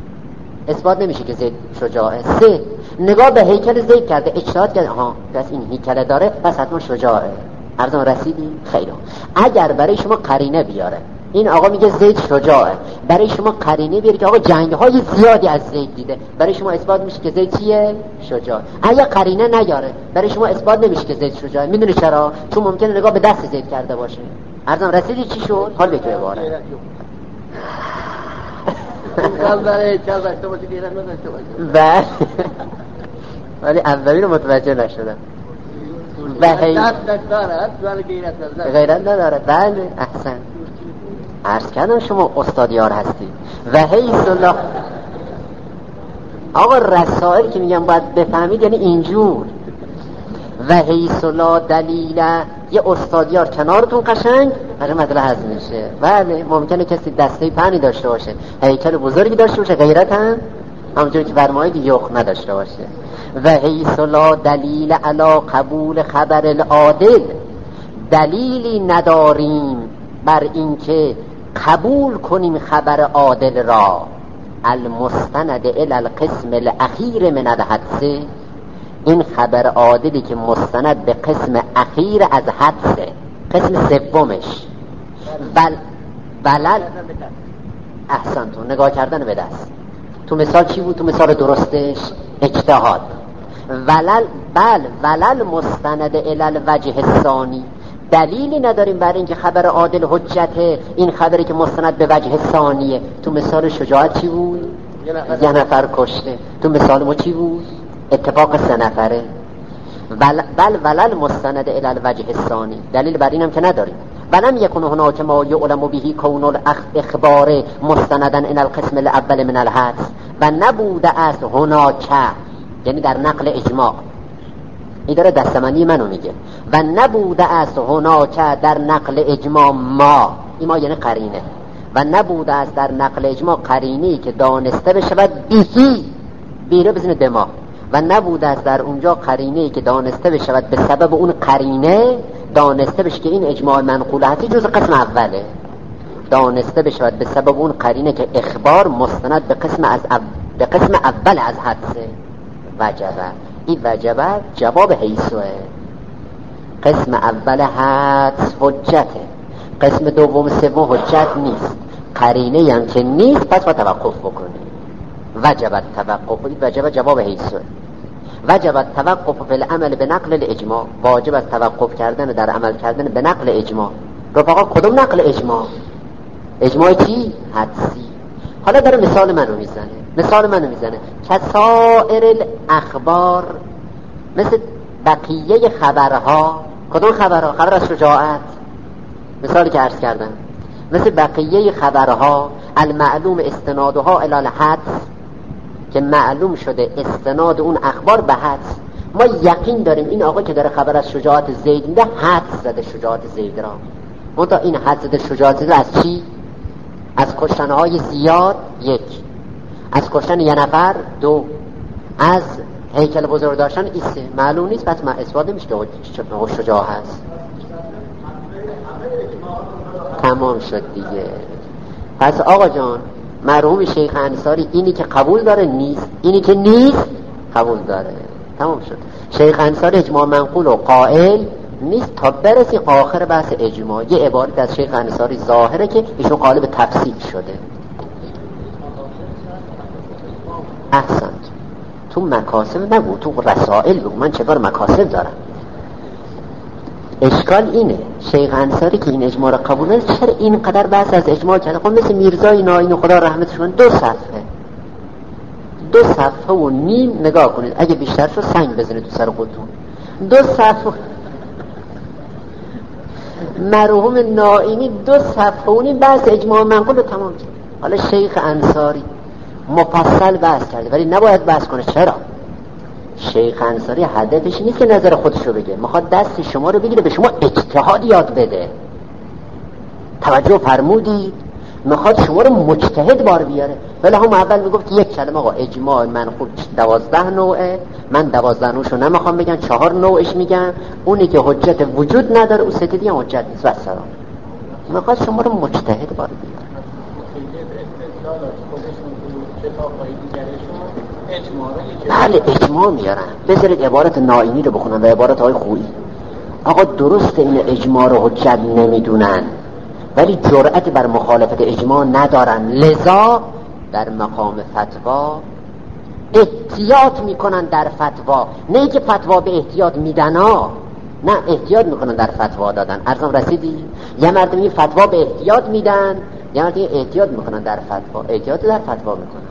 اثبات نمیشه که زید شجاعه. سه، نگاه به هیکل زید کرده، اجتهاد کرده، ها پس این هیکل داره پس حتما شجاعه. ارزان رسیدی؟ خیلی. اگر برای شما قرینه بیاره، این آقا میگه زید شجاعه، برای شما قرینه بیاره که آقا جنگ های زیادی از زید دیده، برای شما اثبات میشه که زید چیه؟ شجاعه. اگه قرینه نیاره برای شما اثبات نمیشه که زید شجاعه. میدونی چرا؟ چون ممکنه نگاه به دست زید کرده باشه. ارزان رسیدی چی شد؟ حال بگو عباره. بله، ولی اولی رو متوجه نشدم. غیرت نداره. بله احسن، عرض کردم شما استادیار هستی. و حیث الله، آقا رسائل که میگم باید بفهمید یعنی اینجور. و حیث لا دلیل، یه استادیار کنارتون قشنگ هر مطلب هست میشه. بله ممکنه کسی دسته پهنی داشته باشه، هیکل بزرگی داشته باشه، غیرت هم همونجوری که فرمایید یخ نداشته باشه. و حیث لا دلیل علی قبول خبر العادل، دلیلی نداریم بر اینکه قبول کنیم خبر عادل را، المستند الی القسم الاخیر من الحدث، این خبر عادلی که مستند به قسم اخیر از حدثه، قسم سومش. بل بلل احسنتون، نگاه کردن به دست. تو مثال چی بود؟ تو مثال درستش اجتهاد. ولل بل ولل مستند الی الوجه الثانی، دلیلی نداریم برای اینکه خبر عادل حجته، این خبری که مستند به وجه ثانیه. تو مثال شجاعت چی بود؟ یه نفر کشته. تو مثال ما چی بود؟ اتفاق سه نفره. بل بل ولل مستند الی الوجه الثانی، دلیل بر اینم که نداریم. ولم یکن هناک ما یعلم به کون الاخبار مستندا الی القسم الاول من الحدث، و نبوده است هناک، یعنی در نقل اجماع، این داره دستمندی منو میگه. و نبوده است هناک در نقل اجماع ما، این ما یعنی قرینه، و نبوده است در نقل اجماع قرینه‌ای که دانسته بشود بیهی بیره بزنه دماغ و نبوده است در اونجا قرینه‌ای که دانسته بشود به سبب اون قرینه دانسته بشه که این اجماع منقول هستی جز قسم اوله، دانسته بشود به سبب اون قرینه که اخبار مستند به قسم از او... به قسم اول از حدثه. وجبه، این وجبه جواب حیثوه. قسم اول حدث حجته، قسم دوم سوم حجت نیست، قرینه هم که نیست پس با توقف بکنه. وجبت توقف، این وجبه جواب حیثوه. وجبت توقف فی العمل به نقل الاجماع، واجب است توقف کردن در عمل کردن به نقل اجماع. رفقا کدوم نقل اجماع؟ اجماع چی؟ حدسی. حالا داره مثال منو میزنه، مثال منو میزنه کسائر الاخبار، مثل بقیه خبرها. کدوم خبرها؟ خبر از شجاعت، مثالی که عرض کردم، مثل بقیه خبرها المعلوم استنادها الی الحدس، که معلوم شده استناد اون اخبار به حدس. ما یقین داریم این آقا که داره خبر از شجاعت زید میده حدس زده شجاعت زید را. منتها این حدس زده شجاعت زید از چی؟ از کشتنهای زیاد یک، از کشتن یه نفر دو، از هیکل بزرگ داشتن ایسه. معلوم نیست پس ما اثبات نمیشه که شجاع هست. تمام شد دیگه. پس آقا جان مرحوم شیخ انصاری اینی که قبول داره نیست، اینی که نیست قبول داره. تمام شد. شیخ انصاری اجماع منقول و قائل نیست تا برسی آخر بحث اجماع. یه عبارت از شیخ انصاری ظاهره که ایشون قالب تفصیل شده. احسنت. تو مکاسب نگو، تو رسائل بگو. من چه بار مکاسب دارم. اشکال اینه شیخ انصاری که این اجماع را قبول نداره چرا اینقدر بحث از اجماع کرده؟ خب مثل میرزای ناین خدا رحمتش کنه دو صفحه دو صفحه و نیم نگاه کنید، اگه بیشتر شد سنگ بزنید تو سر خودتون. دو صفحه مرحوم نائینی دو صفحه و نیم بحث اجماع منقول رو تمام کرد. حالا شیخ انصاری مفصل بحث کرده ولی نباید بحث کنه. چرا؟ شیخ انصاری هدفش نیست که نظر خودش رو بگه، میخواد دست شما رو بگیره به شما اجتهاد یاد بده. توجه فرمودید؟ میخواد شما رو مجتهد بار بیاره. ولی هم اول میگفت یک کلمه آقا اجماع منقول دوازده نوعه، من دوازده نوعشو نمیخوام بگم، چهار نوعش میگم، اونی که حجت وجود نداره اون ستیدی هم حجت نیست. والسلام. میخواد شما رو مجتهد بار بیاره. بله اجماع میارن. بذارید عبارت نائینی رو بخونن و عبارت های خویی. آقا درست این اجماع رو حجت نمیدونن ولی جرأت بر مخالفت اجماع ندارن، لذا در مقام فتوا احتیاط میکنن در فتوا. نه که فتوا به احتیاط میدن ها، نه احتیاط میکنن در فتوا دادن. ارزم رسیدی؟ یه مردمی فتوا به احتیاط میدن، یه مردمی احتیاط میکنن در فتوا. احتیاط در فتوا میکنن.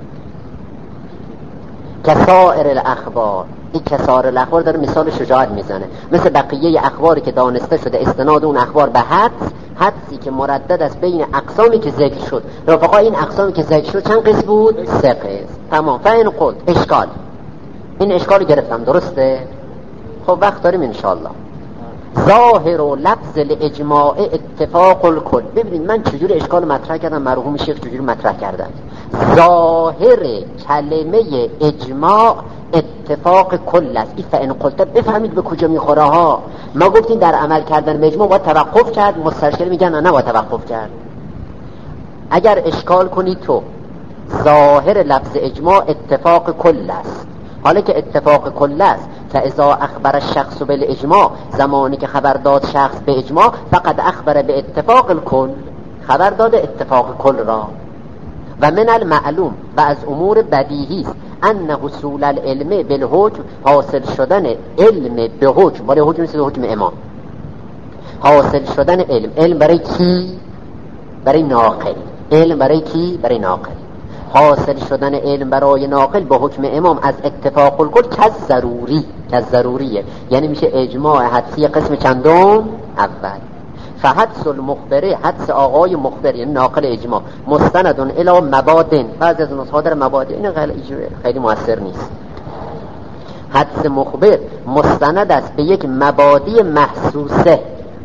کسائر الاخبار، این کسائر الاخبار داره مثال شجاعت میزنه، مثل بقیه اخباری که دانسته شده استناد اون اخبار به حدس، حدسی که مردد است بین اقسامی که ذکر شد. رفقا این اقسامی که ذکر شد چند قسم بود؟ سه قسم. تمام. فین قلت اشکال، این اشکال گرفتم درسته؟ خب وقت داریم انشالله. ظاهر و لفظ الاجماع اتفاق الکل. ببینید من چجوری اشکال مطرح کردم، مرحوم شیخ چجوری مطرح کردن. ظاهر کلمه اجماع اتفاق کل است. این فین قلت بفهمید به کجا میخوره ها. ما گفتیم در عمل کردن به اجماع باید توقف کرد، مستشکل میگن نه باید توقف کرد. اگر اشکال کنی تو ظاهر لفظ اجماع اتفاق کل است، حالا که اتفاق کل است فاذا اخبر الشخص بالاجماع، زمانی که خبر داد شخص به اجماع فقد اخبر به اتفاق الکل، خبر داده اتفاق کل را. و من المعلوم و از امور بدیهی است ان حصول العلم بالحکم، حاصل شدن علم به حکم، برای حکم نیست، حکم امام، حاصل شدن علم. علم برای کی؟ برای ناقل. علم برای کی؟ برای ناقل. حاصل شدن علم برای ناقل به حکم امام از اتفاق الکل که ضروری، که ضروریه، یعنی میشه اجماع حدسی قسم چندم؟ اول. فحدث المخبره، حدث آقای مخبر یعنی ناقل اجماع، مستندون الی مبادن، بعضی از نسخه داره مبادن، این خیلی مؤثر نیست. حدث مخبر مستند است به یک مبادی محسوسه.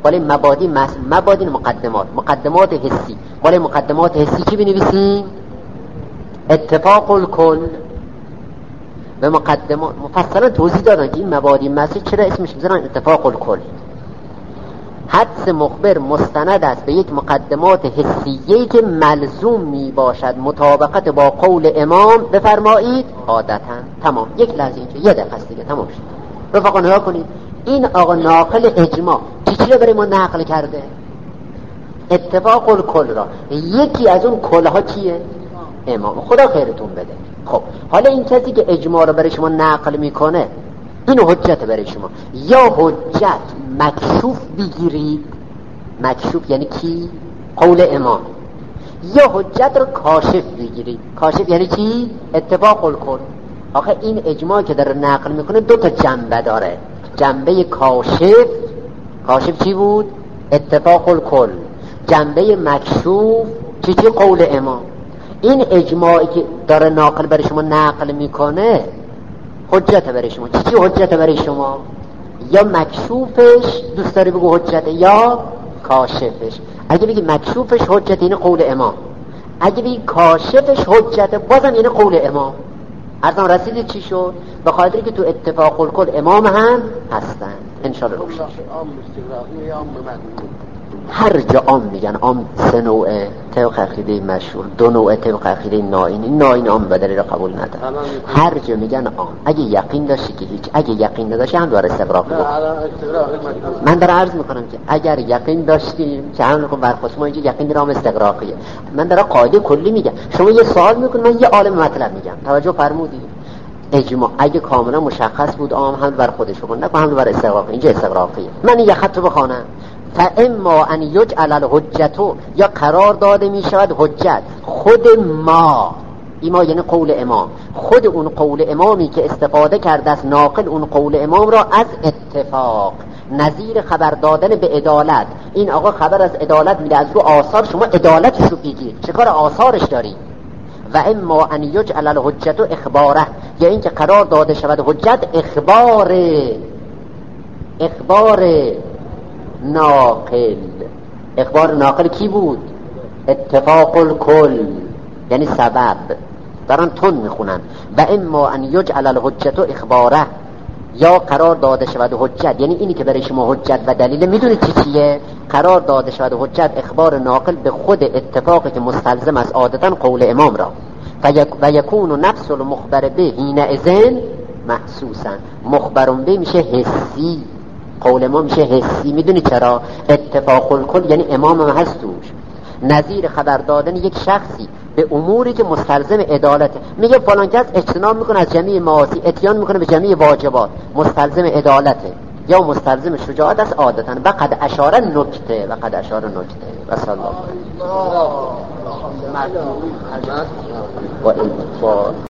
بالای مبادی مس... مبادی مقدمات مقدمات حسی، بالای مقدمات حسی چی بنویسیم؟ اتفاق الکل. و مقدمات مفصلا توضیح دادن که این مبادی مسی چرا اسمش میذارن اتفاق الکل. حدس مخبر مستند است به یک مقدمات حسیه‌ای که ملزوم می باشد مطابقت با قول امام بفرمایید عادتاً. تمام. یک لحظه اینجا یه دقیقه است دیگه تمام شد. رفقا نگاه کنید، این آقا ناقل اجماع چی چی رو برای ما نقل کرده؟ اتفاق الکل را. یکی از اون کلها چیه؟ امام. خدا خیرتون بده. خب حالا این کسی که اجماع رو برای شما نقل میکنه اینو حجت برای شما، یا حجت مکشوف بگیرید، مکشوف یعنی کی؟ قول امام، یا حجت رو کاشف بگیرید. کاشف یعنی چی؟ اتفاق الکل. آخه این اجماع که داره نقل میکنه دو تا جنبه داره. جنبه کاشف، کاشف چی بود؟ اتفاق الکل. جنبه مکشوف چی چی؟ قول امام. این اجماعی که داره ناقل برای شما نقل میکنه حجت برای شما. چی چی حجت برای شما؟ یا مکشوفش دوست داری بگو حجته، یا کاشفش. اگه بگی مکشوفش حجت یعنی قول امام، اگه بگی کاشفش حجت بازم یعنی قول امام. ارزم رسیدید چی شد؟ به خاطری که تو اتفاق الکل امام هم هستن. انشاءالله روشن شد. هر جا عام میگن عام سه نوعه طبق عقیده مشهور، دو نوعه طبق عقیده نائین. این نائین عام بدلی را قبول نداره. هر جا میگن عام. اگه یقین داشتی که هیچ، اگه یقین نداشتی هم دوباره استقراق بکن. من دارم عرض میکنم که اگر یقین داشتیم که هم نکن برخواست ما اینجا یقین دارم استقراقیه. من دارم قاعده کلی میگم. شما یه سوال میکنی من یه عالم مطلب میگم. توجه فرمودید؟ اجماع اگه کاملا مشخص بود عام هم بر خودش بکن، نه هم بر استقراق. اینجا استقراقیه. من یه خط رو بخونم. فاما ان یجعل الحجت، یا قرار داده می شود حجت خود ما، ایما یعنی قول امام، خود اون قول امامی که استفاده کرده است ناقل اون قول امام را از اتفاق، نظیر خبر دادن به عدالت. این آقا خبر از عدالت میده، از رو آثار شما عدالتش رو بگیر، چه کار آثارش داری. و اما ان یجعل الحجت اخباره، یا این که قرار داده شود حجت اخبار، اخبار ناقل. اخبار ناقل کی بود؟ اتفاق الکل، یعنی سبب. دارن تون میخونن. و اما ان یجعل الحجت اخباره، یا قرار داده شود حجت، یعنی اینی که برای شما حجت و دلیل میدونید چی چیه؟ قرار داده شود حجت اخبار ناقل به خود اتفاقی که مستلزم از عادتا قول امام را. و یکون نفس المخبر به حینئذ محسوسا. مخبر به میشه حسی، قول ما میشه حسی. میدونی چرا؟ اتفاق الکل یعنی امام هم هست توش. نظیر خبر دادن یک شخصی به اموری که مستلزم عدالته. میگه فلان کس اجتناب میکنه از جمعی معاصی، اتیان میکنه به جمعی واجبات، مستلزم عدالته یا مستلزم شجاعت است عادتا. و قد اشاره نکته، و قد اشاره نکته. و صلی الله علیه و